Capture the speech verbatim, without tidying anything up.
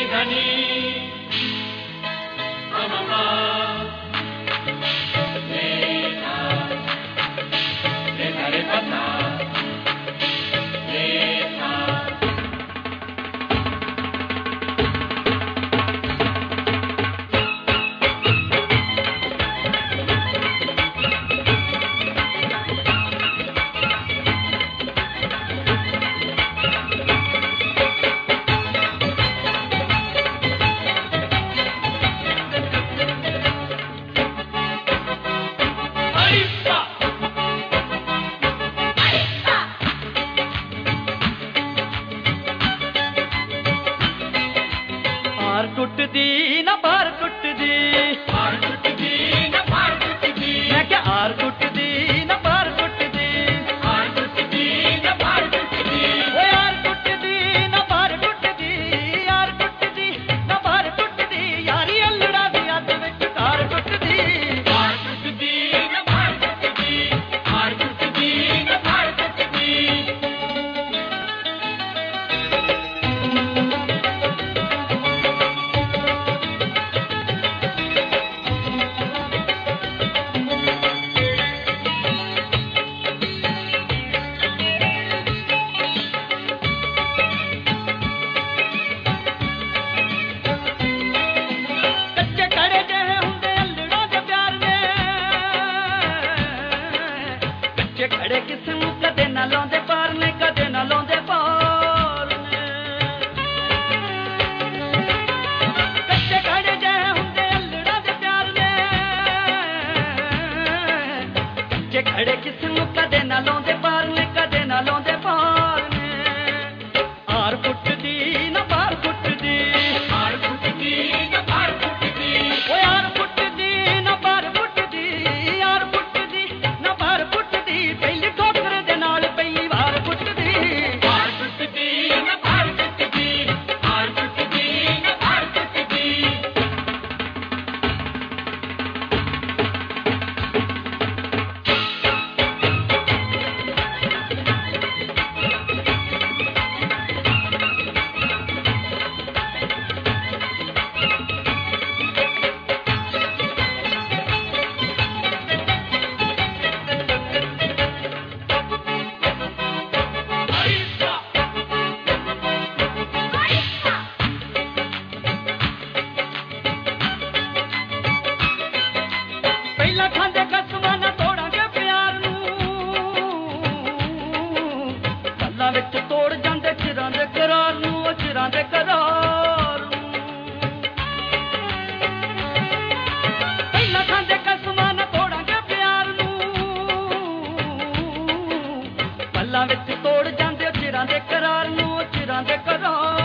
टुटदी ना पार टुटदी पार टुटदी ना पार टुटदी मैं क्या आर टुटदी ना पार टुटदी पार टुटदी ना पार टुटदी ओ यार टुटदी ना पार टुटदी यार टुटदी ना पार टुटदी यारी अल्लड़ा दी अद विच कार टुटदी पार टुटदी ना पार टुटदी पार टुटदी ना पार टुटदी खड़े किस्म कदे ना लाउंदे पार ने कदे ना लाउंदे पार ने कच्चे खड़े जह हुंदे अल्लड़ा दे प्यार ने कच्चे खड़े किस्म कदे ना लाउंदे पार ने कदे ना लाउंदे पार ने आर फुटदी ना पार फुटदी पार टुटदी ना पार टुटदी ओ यार फुटदी ना पार फुटदी यार फुटदी ना पार फुटदी पहली ठोकर दे नाल पहली वार फुटदी पार टुटदी ना पार टुटदी पार टुटदी ना पार टुटदी ਪਹਿਲਾਂ ਖਾਂਦੇ ਕਸਮਾਂ ਨਾ ਤੋੜਾਂਗੇ ਪਿਆਰ ਨੂੰ ਗੱਲਾਂ ਵਿੱਚ ਤੋੜ ਜਾਂਦੇ ਚਿਰਾਂ ਦੇ ਕਰਾਰ ਨੂੰ ਉਹ ਚਿਰਾਂ ਦੇ ਕਰਾਰ ਨੂੰ ਪਹਿਲਾਂ ਖਾਂਦੇ ਕਸਮਾਂ ਨਾ ਤੋੜਾਂਗੇ ਪਿਆਰ ਨੂੰ ਗੱਲਾਂ ਵਿੱਚ ਤੋੜ ਜਾਂਦੇ ਚਿਰਾਂ ਦੇ ਕਰਾਰ ਨੂੰ ਉਹ ਚਿਰਾਂ ਦੇ ਕਰਾਰ